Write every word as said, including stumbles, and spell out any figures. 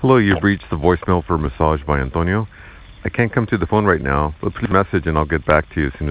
Hello, you've reached the voicemail for Massage by Antonio. I can't come to the phone right now, but please message and I'll get back to you as soon as